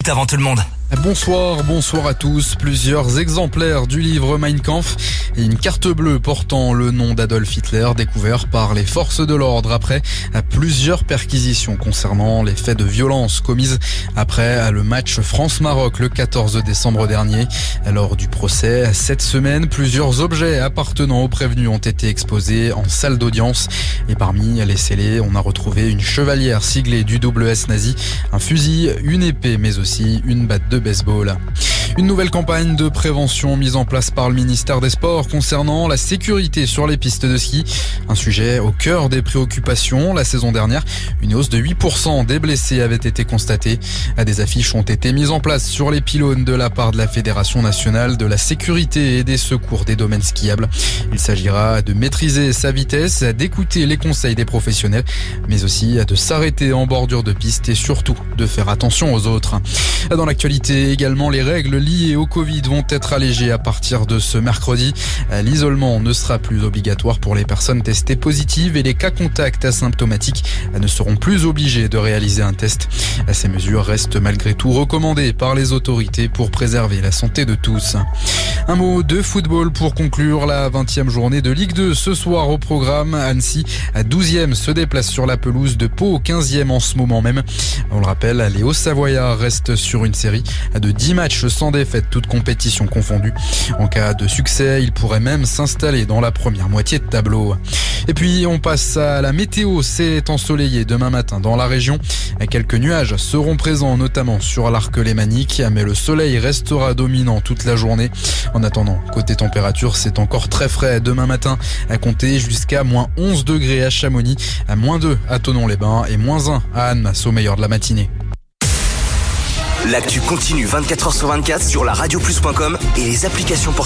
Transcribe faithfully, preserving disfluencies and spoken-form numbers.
Avant tout le monde. Bonsoir, bonsoir à tous. Plusieurs exemplaires du livre Mein Kampf et une carte bleue portant le nom d'Adolf Hitler découvert par les forces de l'ordre après plusieurs perquisitions concernant les faits de violence commises après le match France-Maroc le quatorze décembre dernier. Lors du procès, cette semaine, plusieurs objets appartenant aux prévenus ont été exposés en salle d'audience et parmi les scellés, on a retrouvé une chevalière siglée du W S nazi, un fusil, une épée mais aussi une batte de baseball. Une nouvelle campagne de prévention mise en place par le ministère des Sports concernant la sécurité sur les pistes de ski. Un sujet au cœur des préoccupations. La saison dernière, une hausse de huit pour cent des blessés avait été constatée. Des affiches ont été mises en place sur les pylônes de la part de la Fédération nationale de la sécurité et des secours des domaines skiables. Il s'agira de maîtriser sa vitesse, d'écouter les conseils des professionnels, mais aussi de s'arrêter en bordure de piste et surtout de faire attention aux autres. Dans l'actualité également, les règles liées au Covid vont être allégées à partir de ce mercredi. L'isolement ne sera plus obligatoire pour les personnes testées positives et les cas contacts asymptomatiques ne seront plus obligés de réaliser un test. Ces mesures restent malgré tout recommandées par les autorités pour préserver la santé de tous. Un mot de football pour conclure la vingtième journée de Ligue deux. Ce soir au programme, Annecy, douzième, se déplace sur la pelouse de Pau, quinzième en ce moment même. On le rappelle, les Hauts-Savoyards restent sur une série de dix matchs sans défaite, toutes compétitions confondues. En cas de succès, ils pourraient même s'installer dans la première moitié de tableau. Et puis on passe à la météo, c'est ensoleillé demain matin dans la région. Quelques nuages seront présents notamment sur l'arc lémanique, mais le soleil restera dominant toute la journée. En attendant, côté température, c'est encore très frais demain matin, à compter jusqu'à moins onze degrés à Chamonix, à moins deux à Thonon-les-Bains et moins un à Annemasse au meilleur de la matinée. L'actu continue vingt-quatre heures sur vingt-quatre sur la radio plus point com et les applications pour